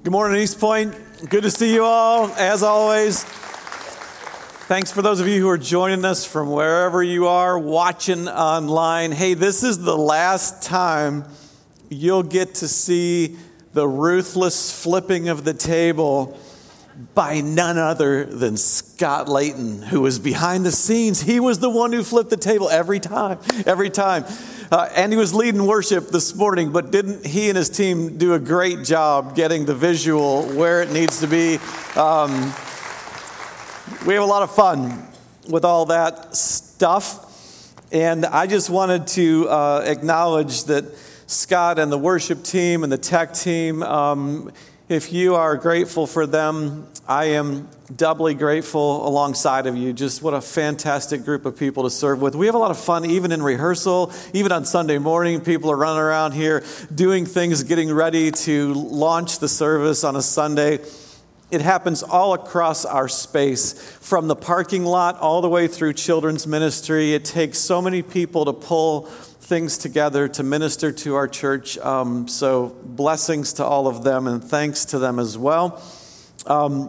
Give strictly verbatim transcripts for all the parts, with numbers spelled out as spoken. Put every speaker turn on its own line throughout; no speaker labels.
Good morning, East Point. Good to see you all, as always. Thanks for those of you who are joining us from wherever you are watching online. Hey, this is the last time you'll get to see the ruthless flipping of the table by none other than Scott Layton, who was behind the scenes. He was the one who flipped the table every time, every time. Uh, and he was leading worship this morning, but didn't he and his team do a great job getting the visual where it needs to be? Um, we have a lot of fun with all that stuff. And I just wanted to uh, acknowledge that Scott and the worship team and the tech team, um, if you are grateful for them, I am doubly grateful alongside of you. Just what a fantastic group of people to serve with. We have a lot of fun even in rehearsal, even on Sunday morning. People are running around here doing things, getting ready to launch the service on a Sunday. It happens all across our space, from the parking lot all the way through children's ministry. It takes so many people to pull things together to minister to our church. Um, so blessings to all of them and thanks to them as well. Um,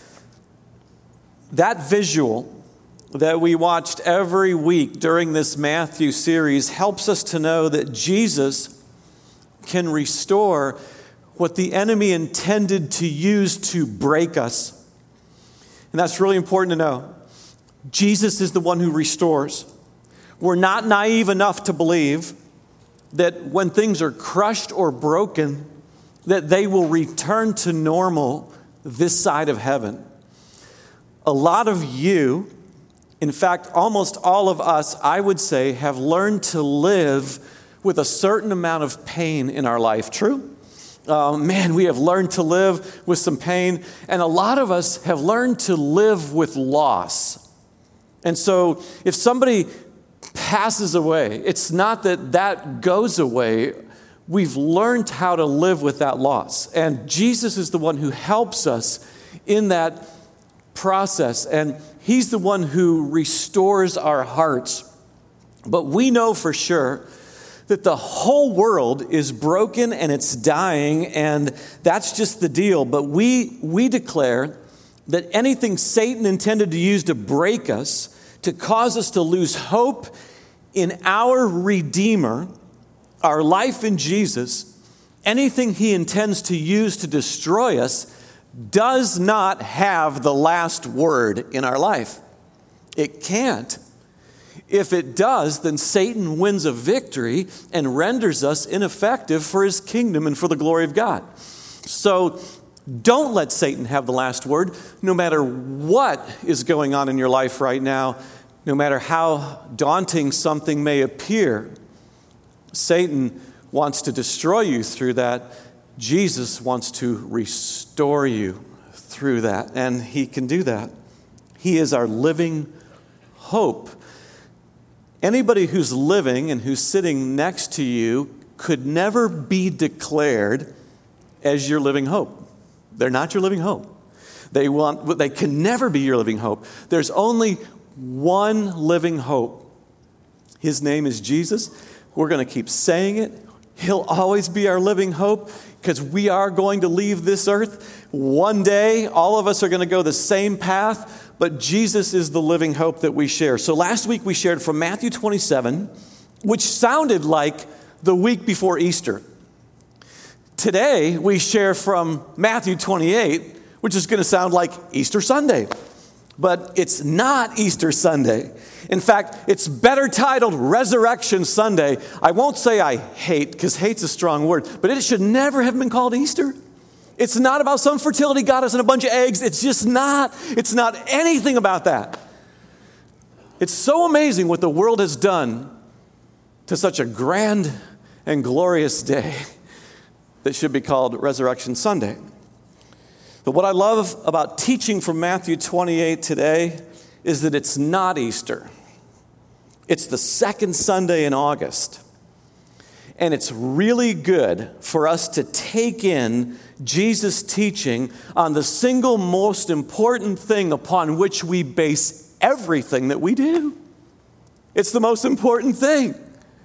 that visual that we watched every week during this Matthew series helps us to know that Jesus can restore what the enemy intended to use to break us. And that's really important to know. Jesus is the one who restores. We're not naive enough to believe that when things are crushed or broken, that they will return to normal this side of heaven. A lot of you, in fact, almost all of us, I would say, have learned to live with a certain amount of pain in our life. True? Uh, man, we have learned to live with some pain, and a lot of us have learned to live with loss. And so if somebody passes away, it's not that that goes away. We've learned how to live with that loss. And Jesus is the one who helps us in that process. And he's the one who restores our hearts. But we know for sure that the whole world is broken and it's dying, and that's just the deal. But we we declare that anything Satan intended to use to break us, to cause us to lose hope in our Redeemer, our life in Jesus, anything he intends to use to destroy us does not have the last word in our life. It can't. If it does, then Satan wins a victory and renders us ineffective for his kingdom and for the glory of God. So don't let Satan have the last word, no matter what is going on in your life right now. No matter how daunting something may appear, Satan wants to destroy you through that. Jesus wants to restore you through that, and he can do that. He is our living hope. Anybody who's living and who's sitting next to you could never be declared as your living hope. They're not your living hope. They want, they can never be your living hope. There's only one living hope. His name is Jesus. We're going to keep saying it. He'll always be our living hope because we are going to leave this earth. One day, all of us are going to go the same path, but Jesus is the living hope that we share. So last week we shared from Matthew twenty-seven, which sounded like the week before Easter. Today we share from Matthew twenty-eight, which is going to sound like Easter Sunday. But it's not Easter Sunday. In fact, it's better titled Resurrection Sunday. I won't say I hate, because hate's a strong word, but it should never have been called Easter. It's not about some fertility goddess and a bunch of eggs. It's just not. It's not anything about that. It's so amazing what the world has done to such a grand and glorious day that should be called Resurrection Sunday. But what I love about teaching from Matthew twenty-eight today is that it's not Easter. It's the second Sunday in August. And it's really good for us to take in Jesus' teaching on the single most important thing upon which we base everything that we do. It's the most important thing.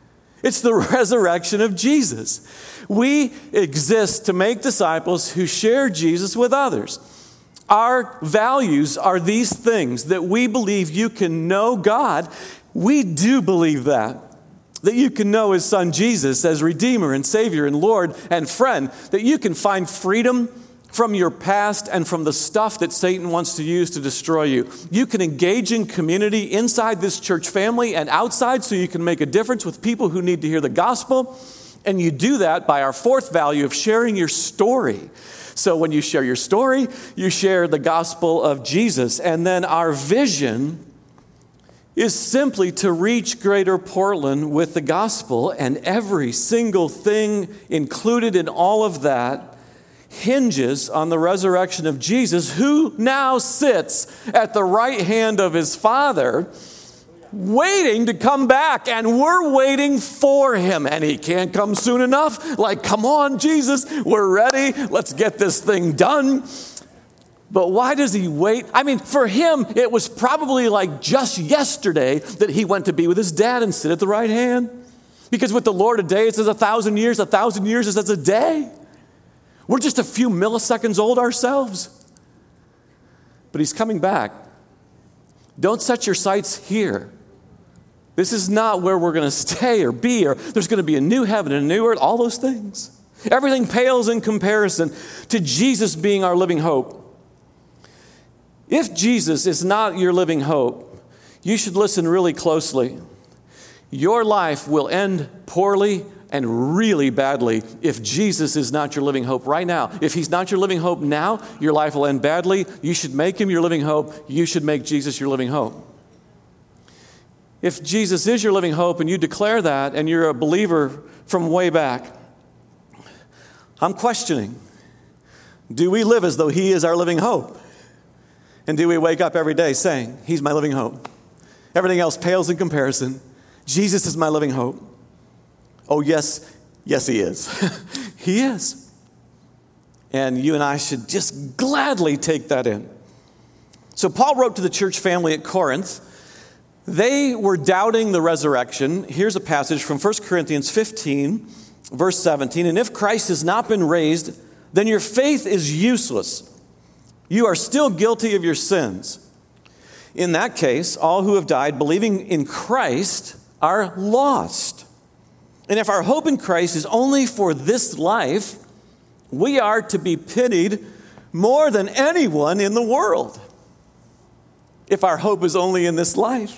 It's the resurrection of Jesus. We exist to make disciples who share Jesus with others. Our values are these things, that we believe you can know God. We do believe that. That you can know His Son Jesus as Redeemer and Savior and Lord and friend. That you can find freedom from your past and from the stuff that Satan wants to use to destroy you. You can engage in community inside this church family and outside, so you can make a difference with people who need to hear the gospel. And you do that by our fourth value of sharing your story. So when you share your story, you share the gospel of Jesus. And then our vision is simply to reach Greater Portland with the gospel, and every single thing included in all of that hinges on the resurrection of Jesus, who now sits at the right hand of His Father, waiting to come back, and we're waiting for Him, and He can't come soon enough. Like, come on, Jesus, we're ready. Let's get this thing done. But why does He wait? I mean, for Him, it was probably like just yesterday that He went to be with His dad and sit at the right hand. Because with the Lord, a day is as a thousand years. A thousand years is as a day. We're just a few milliseconds old ourselves. But He's coming back. Don't set your sights here. This is not where we're going to stay or be, or there's going to be a new heaven and a new earth, all those things. Everything pales in comparison to Jesus being our living hope. If Jesus is not your living hope, you should listen really closely. Your life will end poorly and really badly if Jesus is not your living hope right now. If He's not your living hope now, your life will end badly. You should make Him your living hope. You should make Jesus your living hope. If Jesus is your living hope and you declare that and you're a believer from way back, I'm questioning, do we live as though He is our living hope? And do we wake up every day saying, He's my living hope? Everything else pales in comparison. Jesus is my living hope. Oh, yes, yes, He is. He is. And you and I should just gladly take that in. So Paul wrote to the church family at Corinth. They were doubting the resurrection. Here's a passage from First Corinthians fifteen, verse seventeen. And if Christ has not been raised, then your faith is useless. You are still guilty of your sins. In that case, all who have died believing in Christ are lost. And if our hope in Christ is only for this life, we are to be pitied more than anyone in the world. If our hope is only in this life.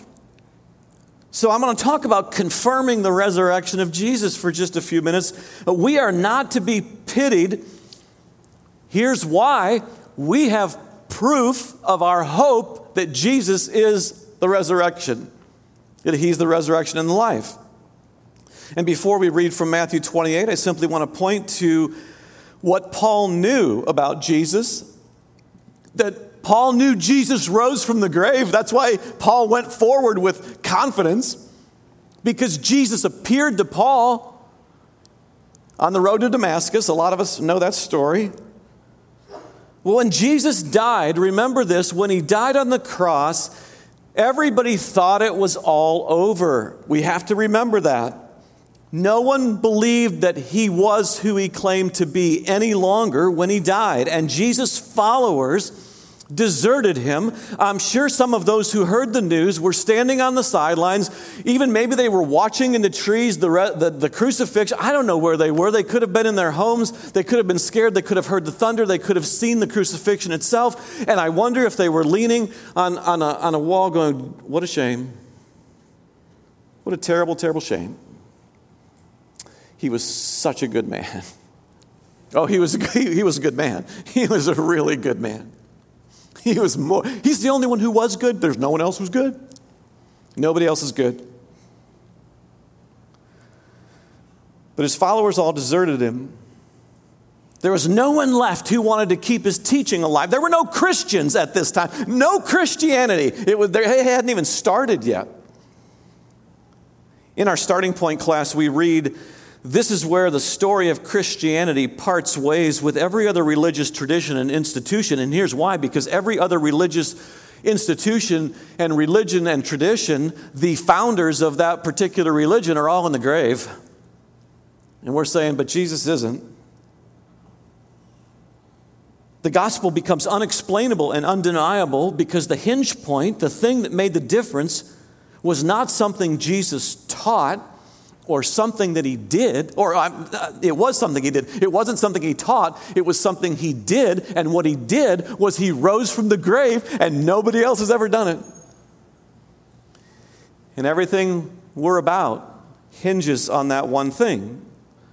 So I'm going to talk about confirming the resurrection of Jesus for just a few minutes. We are not to be pitied. Here's why. We have proof of our hope that Jesus is the resurrection. That He's the resurrection and the life. And before we read from Matthew twenty-eight, I simply want to point to what Paul knew about Jesus. That Paul knew Jesus rose from the grave. That's why Paul went forward with confidence. Because Jesus appeared to Paul on the road to Damascus. A lot of us know that story. Well, when Jesus died, remember this, when He died on the cross, everybody thought it was all over. We have to remember that. No one believed that He was who He claimed to be any longer when He died. And Jesus' followers deserted Him. I'm sure some of those who heard the news were standing on the sidelines. Even maybe they were watching in the trees the, re- the, the crucifixion. I don't know where they were. They could have been in their homes. They could have been scared. They could have heard the thunder. They could have seen the crucifixion itself. And I wonder if they were leaning on, on, a, on a wall going, what a shame. What a terrible, terrible shame. He was such a good man. Oh, he was, he, he was a good man. He was a really good man. He was more, he's the only one who was good. There's no one else who's good. Nobody else is good. But his followers all deserted him. There was no one left who wanted to keep his teaching alive. There were no Christians at this time. No Christianity. It was, they hadn't even started yet. In our starting point class, we read, this is where the story of Christianity parts ways with every other religious tradition and institution. And here's why. Because every other religious institution and religion and tradition, the founders of that particular religion are all in the grave. And we're saying, but Jesus isn't. The gospel becomes unexplainable and undeniable because the hinge point, the thing that made the difference, was not something Jesus taught or something that he did, or uh, it was something he did. It wasn't something he taught, it was something he did, and what he did was he rose from the grave, and nobody else has ever done it. And everything we're about hinges on that one thing.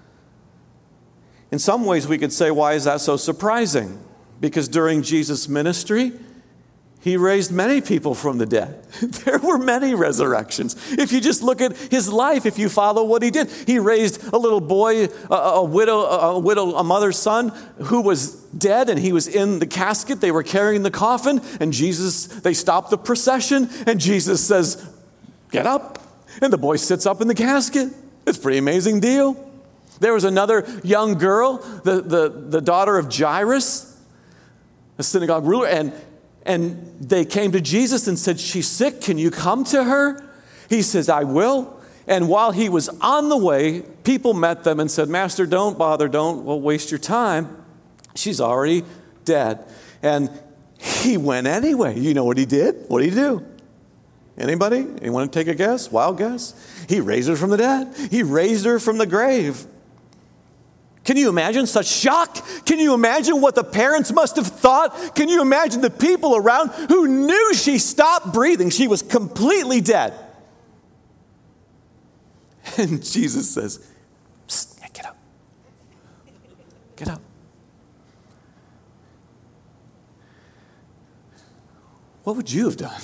In some ways we could say, why is that so surprising? Because during Jesus' ministry, he raised many people from the dead. There were many resurrections. If you just look at his life, if you follow what he did, he raised a little boy, a, a widow, a widow, a mother's son who was dead, and he was in the casket. They were carrying the coffin, and Jesus, they stopped the procession, and Jesus says, "Get up." And the boy sits up in the casket. It's a pretty amazing deal. There was another young girl, the, the, the daughter of Jairus, a synagogue ruler, and And they came to Jesus and said, "She's sick. Can you come to her?" He says, "I will." And while he was on the way, people met them and said, "Master, don't bother. Don't well, waste your time. She's already dead." And he went anyway. You know what he did? What did he do? Anybody? Anyone take a guess? Wild guess? He raised her from the dead. He raised her from the grave. Can you imagine such shock? Can you imagine what the parents must have thought? Can you imagine the people around who knew she stopped breathing? She was completely dead. And Jesus says, "Psst, get up. Get up." What would you have done?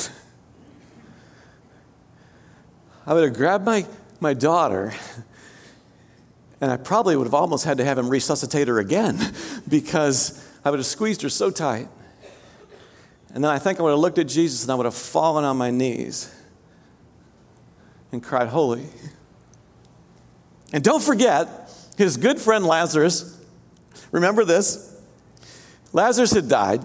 I would have grabbed my, my daughter, and I probably would have almost had to have him resuscitate her again because I would have squeezed her so tight. And then I think I would have looked at Jesus and I would have fallen on my knees and cried, "Holy." And don't forget, his good friend Lazarus, remember this? Lazarus had died.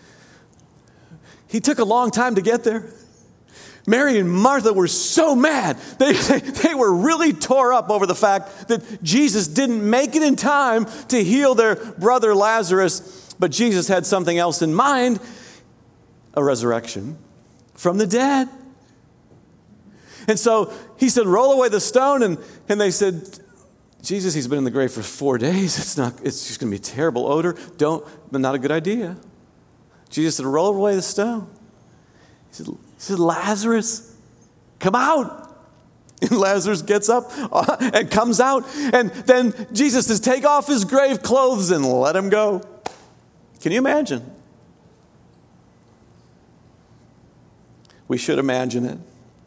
He took a long time to get there. Mary and Martha were so mad. They, they, they were really tore up over the fact that Jesus didn't make it in time to heal their brother Lazarus. But Jesus had something else in mind, a resurrection from the dead. And so he said, "Roll away the stone." And, and they said, "Jesus, he's been in the grave for four days. It's not. It's just going to be a terrible odor. Don't, but not a good idea." Jesus said, "Roll away the stone." He said, He said, "Lazarus, come out." And Lazarus gets up and comes out. And then Jesus says, "Take off his grave clothes and let him go." Can you imagine? We should imagine it.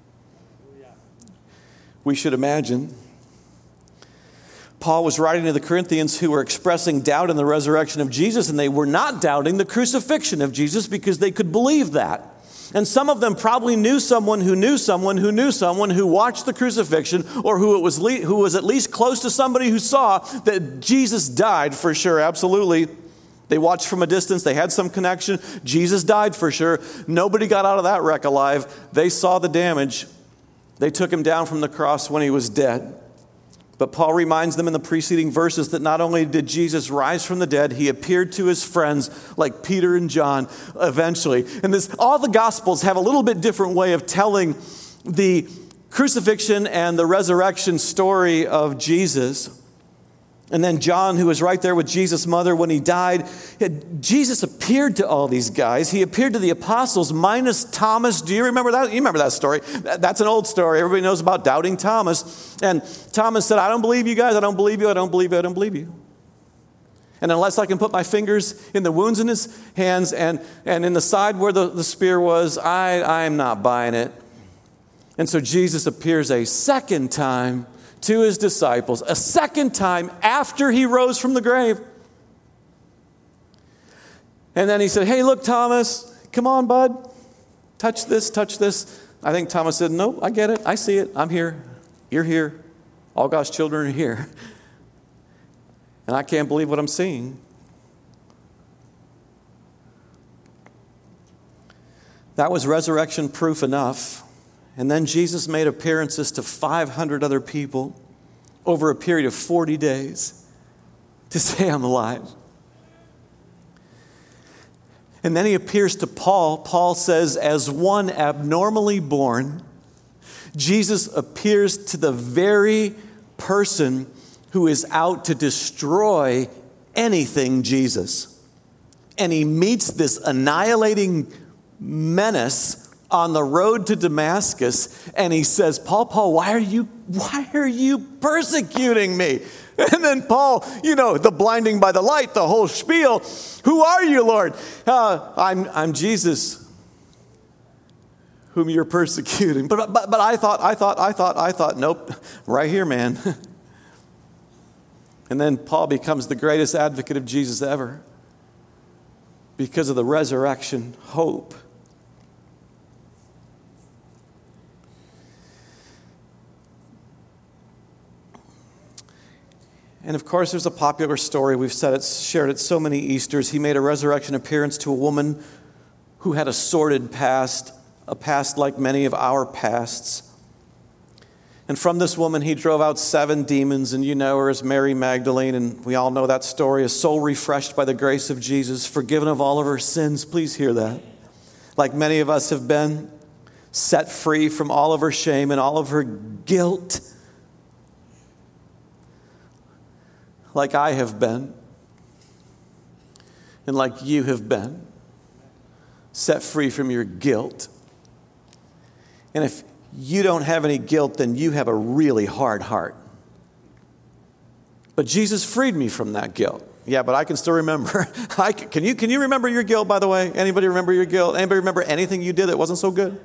We should imagine. Paul was writing to the Corinthians who were expressing doubt in the resurrection of Jesus, and they were not doubting the crucifixion of Jesus because they could believe that. And some of them probably knew someone who knew someone who knew someone who watched the crucifixion, or who it was le- who was at least close to somebody who saw that Jesus died for sure. Absolutely. They watched from a distance. They had some connection. Jesus died for sure. Nobody got out of that wreck alive. They saw the damage. They took him down from the cross when he was dead. But Paul reminds them in the preceding verses that not only did Jesus rise from the dead, he appeared to his friends like Peter and John eventually. And this, all the Gospels have a little bit different way of telling the crucifixion and the resurrection story of Jesus. And then John, who was right there with Jesus' mother when he died, Jesus appeared to all these guys. He appeared to the apostles minus Thomas. Do you remember that? You remember that story? That's an old story. Everybody knows about doubting Thomas. And Thomas said, "I don't believe you guys. I don't believe you. I don't believe you. I don't believe you. And unless I can put my fingers in the wounds in his hands and, and in the side where the, the spear was, I, I am not buying it." And so Jesus appears a second time to his disciples, a second time after he rose from the grave. And then he said, "Hey, look, Thomas, come on, bud. Touch this, touch this." I think Thomas said, "No, I get it. I see it. I'm here. You're here. All God's children are here. And I can't believe what I'm seeing." That was resurrection proof enough. And then Jesus made appearances to five hundred other people over a period of forty days to say, I'm alive. And then he appears to Paul. Paul says, as one abnormally born, Jesus appears to the very person who is out to destroy anything Jesus. And he meets this annihilating menace on the road to Damascus, and he says, Paul, Paul, why are you, why are you persecuting me? And then Paul, you know, the blinding by the light, the whole spiel. Who are you, Lord? Uh, I'm, I'm Jesus, whom you're persecuting. But, but, but I thought, I thought, I thought, I thought, nope, right here, man. And then Paul becomes the greatest advocate of Jesus ever because of the resurrection hope. And of course, there's a popular story. We've said it, shared it so many Easters. He made a resurrection appearance to a woman who had a sordid past, a past like many of our pasts. And from this woman, he drove out seven demons, and you know her as Mary Magdalene, and we all know that story. A soul refreshed by the grace of Jesus, forgiven of all of her sins. Please hear that. Like many of us have been, set free from all of her shame and all of her guilt. Like I have been, and like you have been, set free from your guilt. And if you don't have any guilt, then you have a really hard heart. But Jesus freed me from that guilt. Yeah, but I can still remember. I can, can you can you remember your guilt, by the way? Anybody remember your guilt? Anybody remember anything you did that wasn't so good?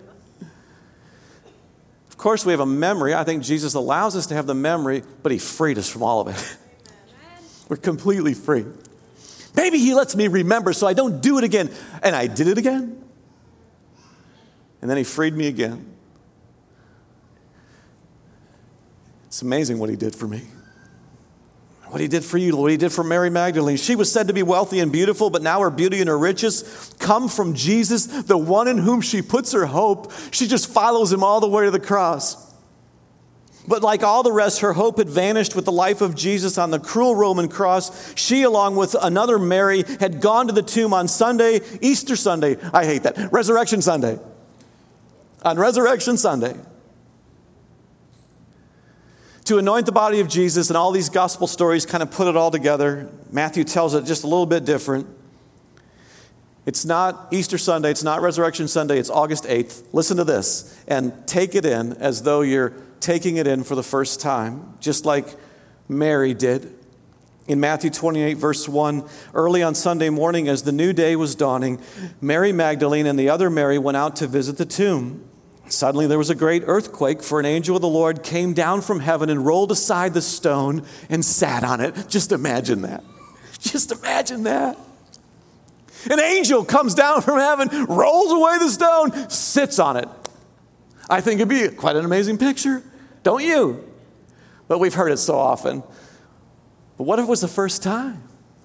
Of course, we have a memory. I think Jesus allows us to have the memory, but he freed us from all of it. We're completely free. Maybe he lets me remember so I don't do it again. And I did it again. And then he freed me again. It's amazing what he did for me. What he did for you, what he did for Mary Magdalene. She was said to be wealthy and beautiful, but now her beauty and her riches come from Jesus, the one in whom she puts her hope. She just follows him all the way to the cross. But like all the rest, her hope had vanished with the life of Jesus on the cruel Roman cross. She, along with another Mary, had gone to the tomb on Sunday, Easter Sunday. I hate that. Resurrection Sunday. On Resurrection Sunday. To anoint the body of Jesus, and all these gospel stories kind of put it all together. Matthew tells it just a little bit different. It's not Easter Sunday. It's not Resurrection Sunday. It's August eighth. Listen to this and take it in as though you're taking it in for the first time, just like Mary did. In Matthew twenty-eight, verse one, early on Sunday morning as the new day was dawning, Mary Magdalene and the other Mary went out to visit the tomb. Suddenly there was a great earthquake, for an angel of the Lord came down from heaven and rolled aside the stone and sat on it. Just imagine that. Just imagine that. An angel comes down from heaven, rolls away the stone, sits on it. I think it'd be quite an amazing picture, don't you? But we've heard it so often. But what if it was the first time?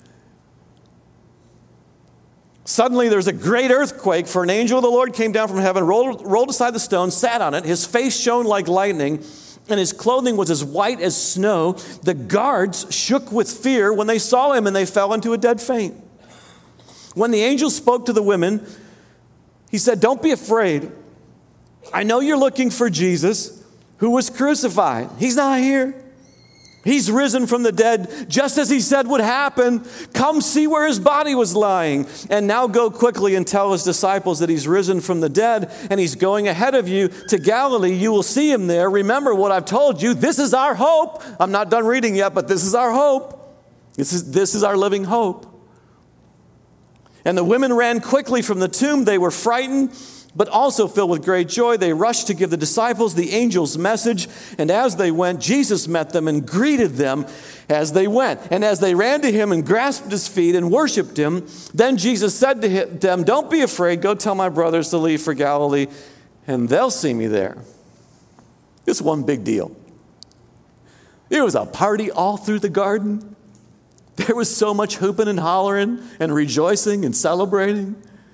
Suddenly there's a great earthquake, for an angel of the Lord came down from heaven, rolled, rolled aside the stone, sat on it. His face shone like lightning, and his clothing was as white as snow. The guards shook with fear when they saw him, and they fell into a dead faint. When the angel spoke to the women, he said, "Don't be afraid. I know you're looking for Jesus, who was crucified. He's not here. He's risen from the dead, just as he said would happen. Come see where his body was lying. And now go quickly and tell his disciples that he's risen from the dead, and he's going ahead of you to Galilee. You will see him there. Remember what I've told you. This is our hope." I'm not done reading yet, but this is our hope. This is, this is our living hope. And the women ran quickly from the tomb. They were frightened, but also filled with great joy. They rushed to give the disciples the angel's message. And as they went, Jesus met them and greeted them as they went. And as they ran to him and grasped his feet and worshiped him, then Jesus said to them, "Don't be afraid. Go tell my brothers to leave for Galilee, and they'll see me there." It's one big deal. It was a party all through the garden. There was so much hooping and hollering and rejoicing and celebrating.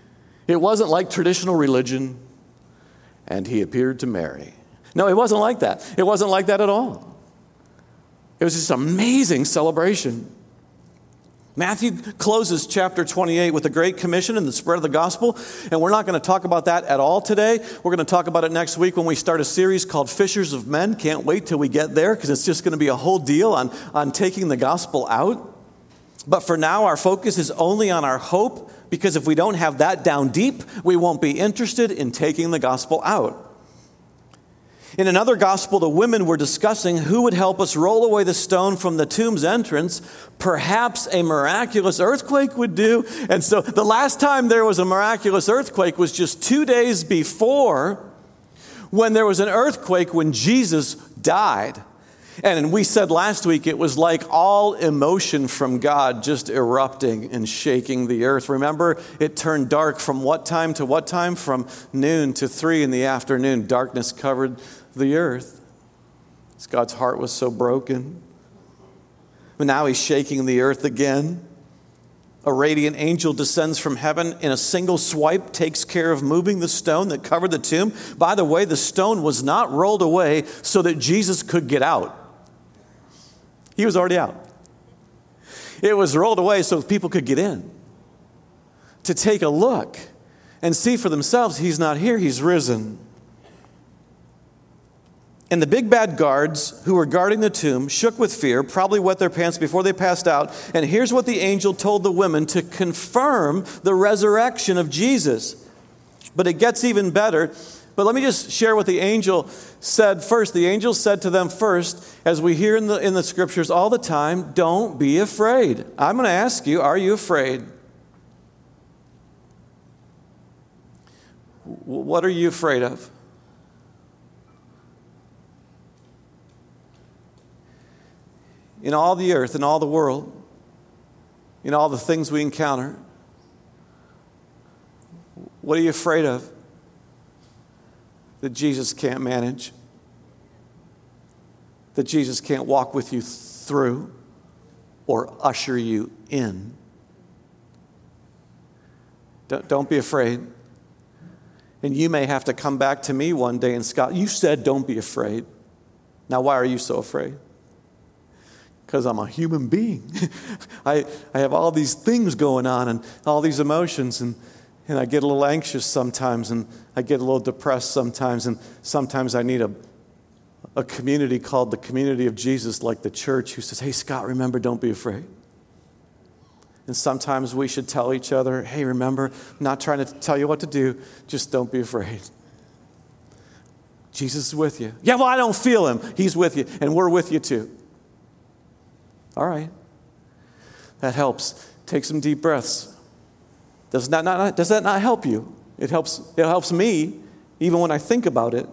It wasn't like traditional religion, and he appeared to Mary. No, it wasn't like that. It wasn't like that at all. It was just an amazing celebration. Matthew closes chapter twenty-eight with the Great Commission and the spread of the gospel, and we're not going to talk about that at all today. We're going to talk about it next week when we start a series called Fishers of Men. Can't wait till we get there because it's just going to be a whole deal on, on taking the gospel out. But for now, our focus is only on our hope, because if we don't have that down deep, we won't be interested in taking the gospel out. In another gospel, the women were discussing who would help us roll away the stone from the tomb's entrance. Perhaps a miraculous earthquake would do. And so the last time there was a miraculous earthquake was just two days before, when there was an earthquake when Jesus died. And we said last week it was like all emotion from God just erupting and shaking the earth. Remember, it turned dark from what time to what time? From noon to three in the afternoon. Darkness covered the earth. God's heart was so broken. But now he's shaking the earth again. A radiant angel descends from heaven in a single swipe, takes care of moving the stone that covered the tomb. By the way, the stone was not rolled away so that Jesus could get out. He was already out. It was rolled away so people could get in, to take a look and see for themselves he's not here, he's risen. And the big bad guards who were guarding the tomb shook with fear, probably wet their pants before they passed out. And here's what the angel told the women to confirm the resurrection of Jesus. But it gets even better. But let me just share what the angel said first. The angel said to them first, as we hear in the, in the scriptures all the time, don't be afraid. I'm going to ask you, are you afraid? What are you afraid of? In all the earth, in all the world, in all the things we encounter, what are you afraid of that Jesus can't manage? That Jesus can't walk with you through or usher you in? Don't, don't be afraid. And you may have to come back to me one day and, Scott, you said don't be afraid. Now, why are you so afraid? Because I'm a human being. I, I have all these things going on and all these emotions, and, and I get a little anxious sometimes, and I get a little depressed sometimes, and sometimes I need a, a community called the community of Jesus, like the church, who says, hey, Scott, remember, don't be afraid. And sometimes we should tell each other, hey, remember, I'm not trying to tell you what to do, just don't be afraid. Jesus is with you. Yeah, well, I don't feel him. He's with you, and we're with you too. All right. That helps. Take some deep breaths. Does that not, does that not help you? It helps, it helps me even when I think about it.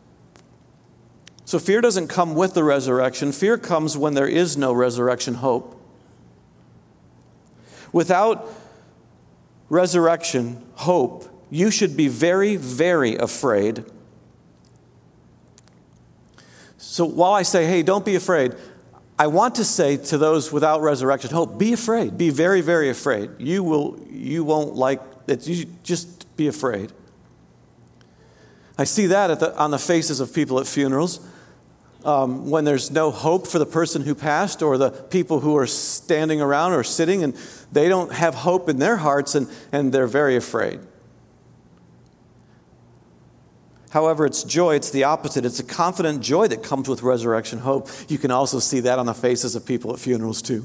So fear doesn't come with the resurrection. Fear comes when there is no resurrection hope. Without resurrection hope, you should be very, very afraid. So while I say, hey, don't be afraid, I want to say to those without resurrection hope, be afraid. Be very, very afraid. You will, you won't like it. You just be afraid. I see that at the, on the faces of people at funerals. Um, when there's no hope for the person who passed, or the people who are standing around or sitting, and they don't have hope in their hearts, and, and they're very afraid. However, it's joy. It's the opposite. It's a confident joy that comes with resurrection hope. You can also see that on the faces of people at funerals too.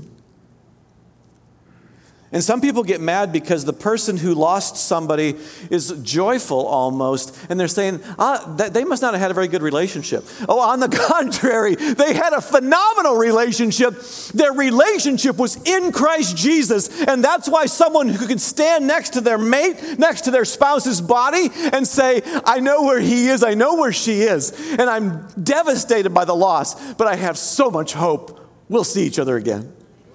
And some people get mad because the person who lost somebody is joyful almost, and they're saying, ah, they must not have had a very good relationship. Oh, on the contrary, they had a phenomenal relationship. Their relationship was in Christ Jesus, and that's why someone who can stand next to their mate, next to their spouse's body, and say, I know where he is, I know where she is, and I'm devastated by the loss, but I have so much hope. We'll see each other again.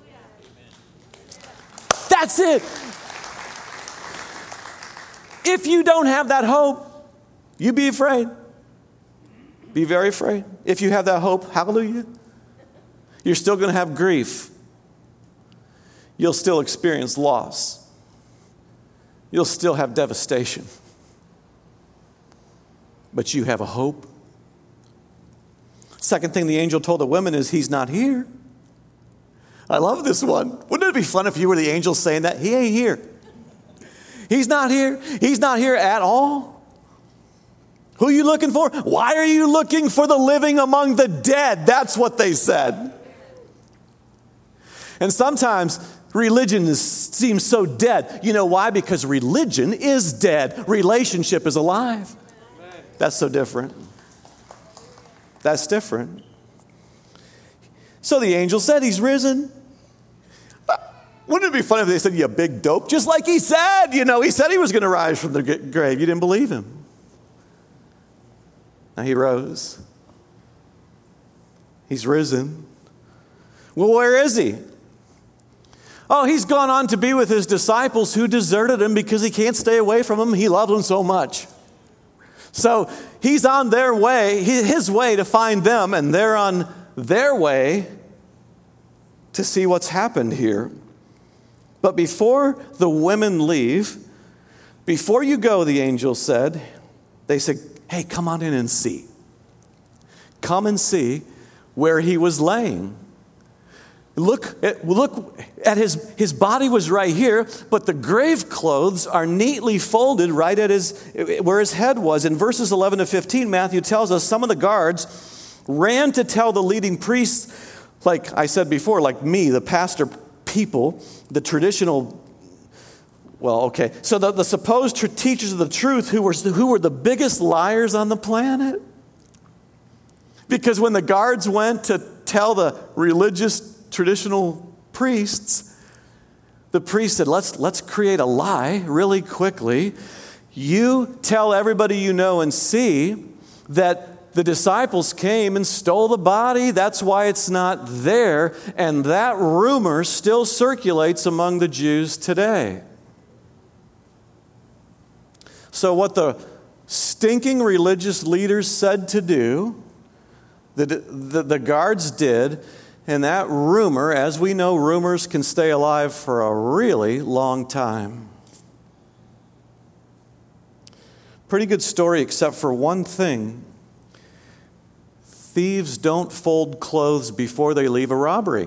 That's it. If you don't have that hope, you be afraid. Be very afraid. If you have that hope, hallelujah, you're still going to have grief. You'll still experience loss. you'll still have devastation. But you have a hope. Second thing the angel told the women is he's not here. I love this one. Wouldn't it be fun if you were the angel saying that? He ain't here. He's not here. He's not here at all. Who are you looking for? Why are you looking for the living among the dead? That's what they said. And sometimes religion is, seems so dead. You know why? Because religion is dead. Relationship is alive. That's so different. That's different. So the angel said he's risen. Wouldn't it be funny if they said, you big dope? Just like he said, you know, he said he was going to rise from the grave. You didn't believe him. Now he rose. He's risen. Well, where is he? Oh, he's gone on to be with his disciples who deserted him because he can't stay away from them. He loved them so much. So he's on their way, his way to find them, and they're on their way to see what's happened here. But before the women leave, before you go, the angel said, they said, hey, come on in and see. Come and see where he was laying. Look at, look at his, his body was right here, but the grave clothes are neatly folded right at his, where his head was. In verses eleven to fifteen, Matthew tells us some of the guards ran to tell the leading priests, like I said before, like me, the pastor people, the traditional, well, okay. So the, the supposed tr- teachers of the truth who were, who were the biggest liars on the planet. Because when the guards went to tell the religious traditional priests, the priest said, let's, let's create a lie really quickly. You tell everybody you know and see that the disciples came and stole the body. That's why it's not there. And that rumor still circulates among the Jews today. So what the stinking religious leaders said to do, the, the, the guards did. And that rumor, as we know, rumors can stay alive for a really long time. Pretty good story, except for one thing. Thieves don't fold clothes before they leave a robbery.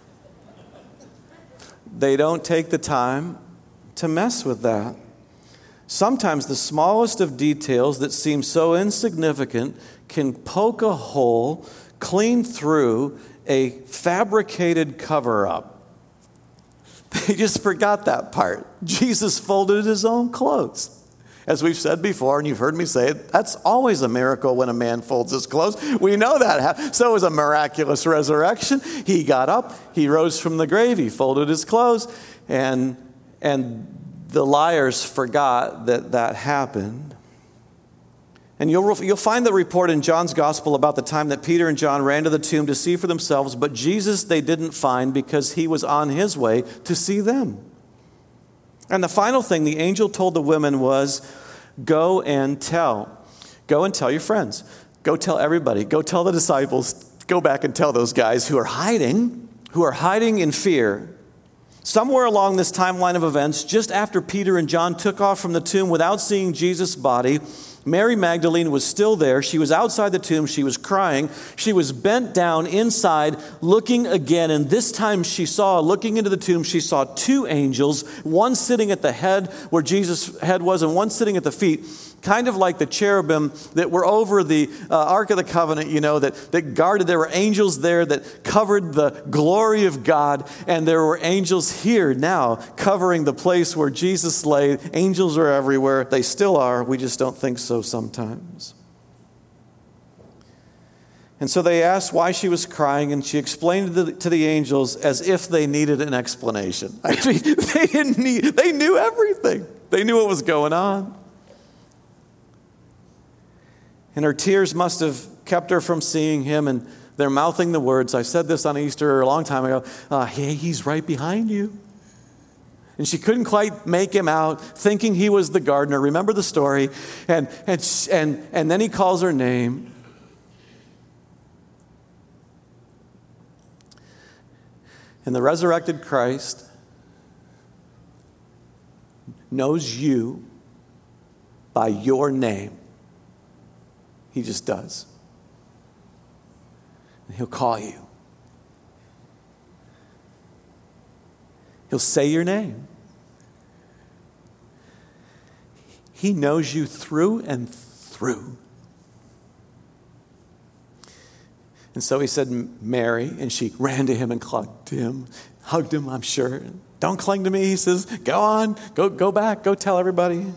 They don't take the time to mess with that. Sometimes the smallest of details that seem so insignificant can poke a hole clean through a fabricated cover-up. They just forgot that part. Jesus folded his own clothes. As we've said before, and you've heard me say it, that's always a miracle when a man folds his clothes. We know that. So it was a miraculous resurrection. He got up, he rose from the grave, he folded his clothes, and, and the liars forgot that that happened. And you'll, you'll find the report in John's gospel about the time that Peter and John ran to the tomb to see for themselves, but Jesus they didn't find because he was on his way to see them. And the final thing the angel told the women was, go and tell. Go and tell your friends. Go tell everybody. Go tell the disciples. Go back and tell those guys who are hiding, who are hiding in fear. Somewhere along this timeline of events, just after Peter and John took off from the tomb without seeing Jesus' body, Mary Magdalene was still there. She was outside the tomb. She was crying. She was bent down inside, looking again. And this time she saw, looking into the tomb, she saw two angels, one sitting at the head where Jesus' head was and one sitting at the feet, kind of like the cherubim that were over the uh, Ark of the Covenant, you know, that, that guarded. There were angels there that covered the glory of God. And there were angels here now covering the place where Jesus lay. Angels are everywhere. They still are. We just don't think so sometimes. And so they asked why she was crying, and she explained to the, to the angels as if they needed an explanation. I mean, they didn't need, they knew everything. They knew what was going on. And her tears must have kept her from seeing him, and they're mouthing the words. I said this on Easter a long time ago. Uh, hey, he's right behind you. And she couldn't quite make him out, thinking he was the gardener. Remember the story? And, and, and, and then he calls her name. And the resurrected Christ knows you by your name. He just does. And he'll call you. He'll say your name. He knows you through and through. And so he said, Mary, and she ran to him and clung to him, hugged him, I'm sure. Don't cling to me, he says. Go on, go, go back, go tell everybody.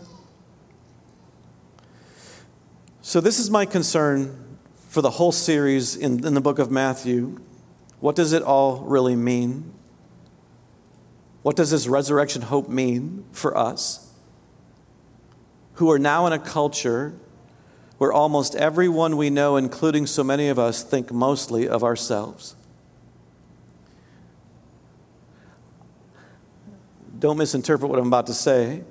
So this is my concern for the whole series in, in the book of Matthew. What does it all really mean? What does this resurrection hope mean for us, who are now in a culture where almost everyone we know, including so many of us, think mostly of ourselves? Don't misinterpret what I'm about to say.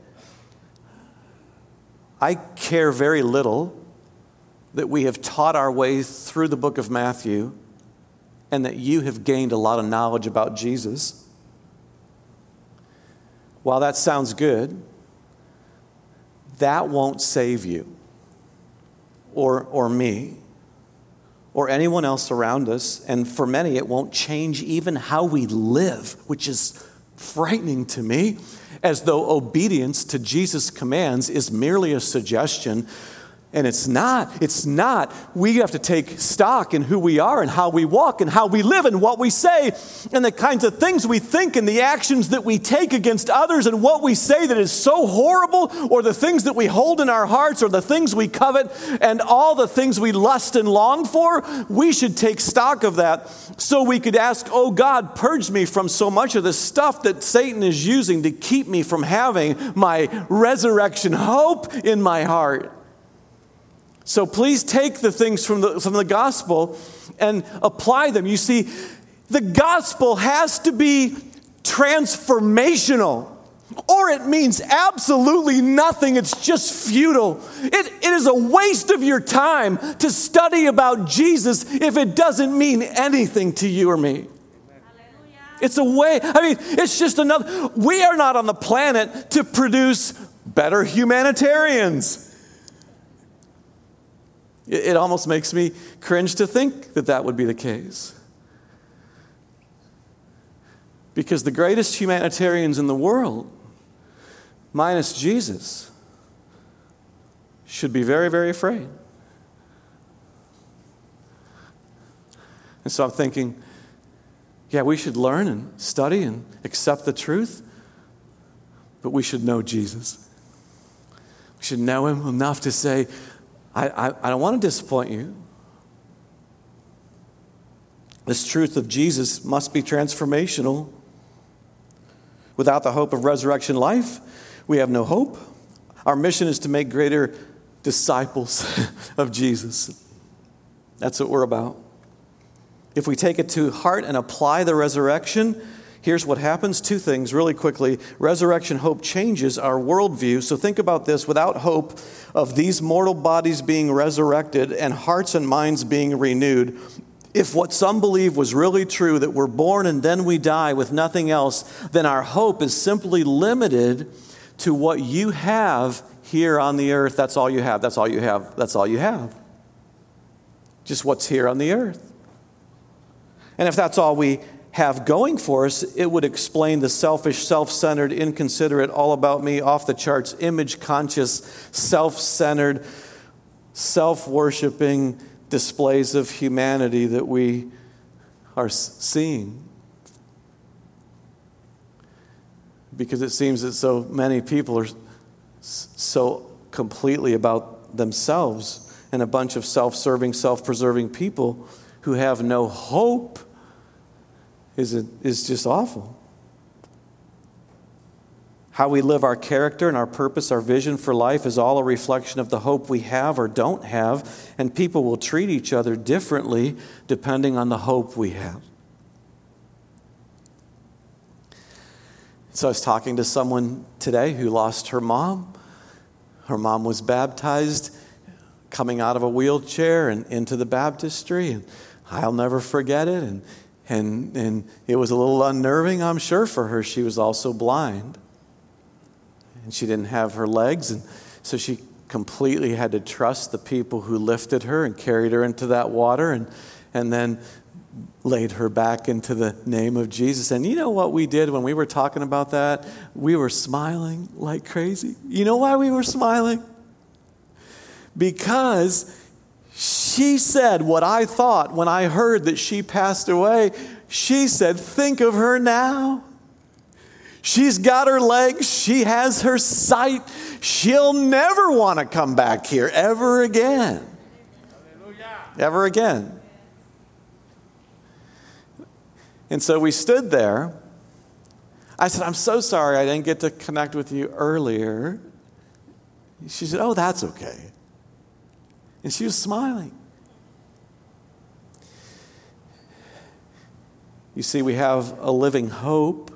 I care very little that we have taught our way through the book of Matthew and that you have gained a lot of knowledge about Jesus. While that sounds good, that won't save you or, or me or anyone else around us. And for many, it won't change even how we live, which is frightening to me, as though obedience to Jesus' commands is merely a suggestion. And it's not. It's not. We have to take stock in who we are and how we walk and how we live and what we say and the kinds of things we think and the actions that we take against others and what we say that is so horrible, or the things that we hold in our hearts, or the things we covet and all the things we lust and long for. We should take stock of that so we could ask, oh God, purge me from so much of the stuff that Satan is using to keep me from having my resurrection hope in my heart. So please take the things from the, from the gospel and apply them. You see, the gospel has to be transformational, or it means absolutely nothing. It's just futile. It, it is a waste of your time to study about Jesus if it doesn't mean anything to you or me. It's a way, I mean, it's just another, we are not on the planet to produce better humanitarians. It almost makes me cringe to think that that would be the case. Because the greatest humanitarians in the world, minus Jesus, should be very, very afraid. And so I'm thinking, yeah, we should learn and study and accept the truth, but we should know Jesus. We should know him enough to say, I, I, I don't want to disappoint you. This truth of Jesus must be transformational. Without the hope of resurrection life, we have no hope. Our mission is to make greater disciples of Jesus. That's what we're about. If we take it to heart and apply the resurrection, here's what happens. Two things really quickly. Resurrection hope changes our worldview. So think about this. Without hope of these mortal bodies being resurrected and hearts and minds being renewed, if what some believe was really true, that we're born and then we die with nothing else, then our hope is simply limited to what you have here on the earth. That's all you have. That's all you have. That's all you have. Just what's here on the earth. And if that's all we have going for us, it would explain the selfish, self-centered, inconsiderate, all about me, off the charts, image-conscious, self-centered, self-worshiping displays of humanity that we are seeing. Because it seems that so many people are so completely about themselves, and a bunch of self-serving, self-preserving people who have no hope is is just awful. How we live our character and our purpose, our vision for life is all a reflection of the hope we have or don't have, and people will treat each other differently depending on the hope we have. So I was talking to someone today who lost her mom. Her mom was baptized, coming out of a wheelchair and into the baptistry, and I'll never forget it. And And and it was a little unnerving, I'm sure, for her. She was also blind. And she didn't have her legs, and so she completely had to trust the people who lifted her and carried her into that water and, and then laid her back into the name of Jesus. And you know what we did when we were talking about that? We were smiling like crazy. You know why we were smiling? Because she said what I thought when I heard that she passed away. She said, think of her now. She's got her legs. She has her sight. She'll never want to come back here ever again. Hallelujah. Ever again. And so we stood there. I said, I'm so sorry I didn't get to connect with you earlier. She said, oh, that's okay. And she was smiling. You see, we have a living hope.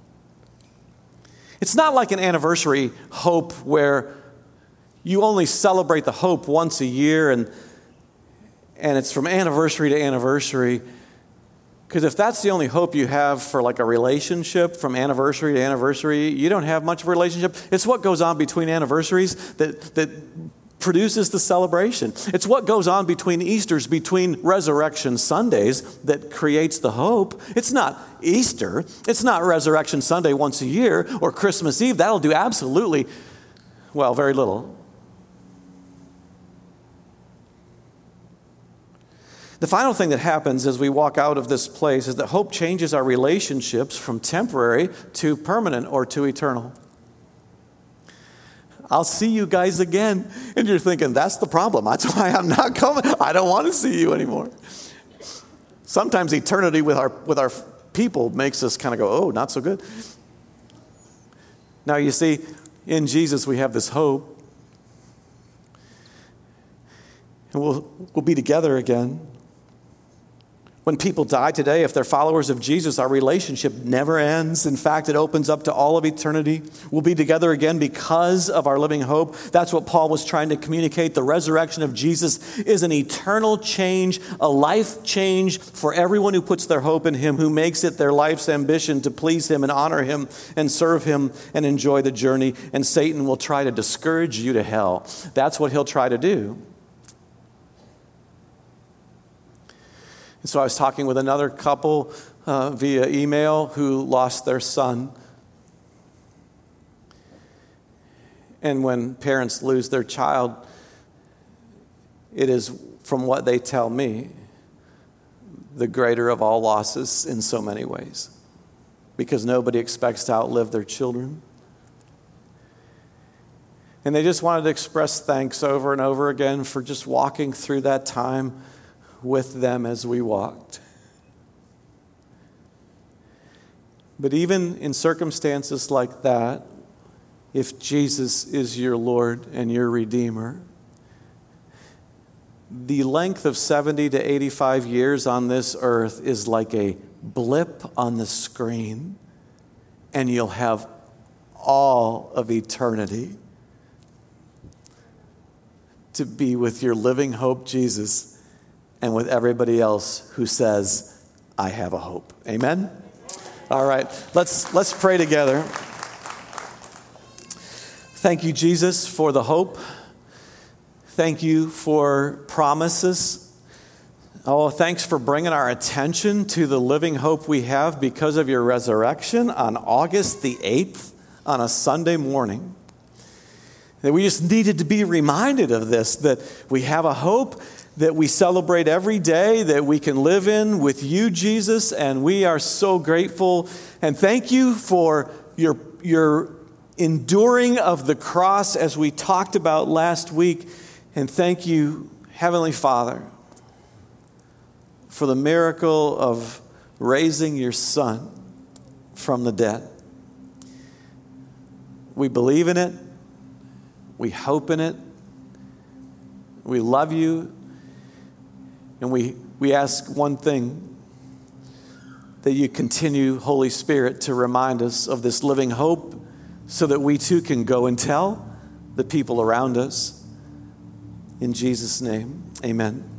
It's not like an anniversary hope where you only celebrate the hope once a year and, and it's from anniversary to anniversary. Because if that's the only hope you have for like a relationship from anniversary to anniversary, you don't have much of a relationship. It's what goes on between anniversaries that, that produces the celebration. It's what goes on between Easters, between Resurrection Sundays that creates the hope. It's not Easter. It's not Resurrection Sunday once a year or Christmas Eve. That'll do absolutely, well, very little. The final thing that happens as we walk out of this place is that hope changes our relationships from temporary to permanent or to eternal. I'll see you guys again. And you're thinking, that's the problem. That's why I'm not coming. I don't want to see you anymore. Sometimes eternity with our with our people makes us kind of go, oh, not so good. Now, you see, in Jesus we have this hope. And we'll we'll be together again. When people die today, if they're followers of Jesus, our relationship never ends. In fact, it opens up to all of eternity. We'll be together again because of our living hope. That's what Paul was trying to communicate. The resurrection of Jesus is an eternal change, a life change for everyone who puts their hope in him, who makes it their life's ambition to please him and honor him and serve him and enjoy the journey. And Satan will try to discourage you to hell. That's what he'll try to do. So I was talking with another couple uh, via email who lost their son. And when parents lose their child, it is, from what they tell me, the greater of all losses in so many ways. Because nobody expects to outlive their children. And they just wanted to express thanks over and over again for just walking through that time with them as we walked. But even in circumstances like that, if Jesus is your Lord and your Redeemer, the length of seventy to eighty-five years on this earth is like a blip on the screen, and you'll have all of eternity to be with your living hope, Jesus, and with everybody else who says, I have a hope. Amen? All right, let's let's pray together. Thank you, Jesus, for the hope. Thank you for promises. Oh, thanks for bringing our attention to the living hope we have because of your resurrection on August the eighth on a Sunday morning. That we just needed to be reminded of this, that we have a hope that we celebrate every day, that we can live in with you, Jesus, and we are so grateful. And thank you for your, your enduring of the cross as we talked about last week. And thank you, Heavenly Father, for the miracle of raising your Son from the dead. We believe in it. We hope in it. We love you. And we, we ask one thing, that you continue, Holy Spirit, to remind us of this living hope so that we too can go and tell the people around us. In Jesus' name, amen.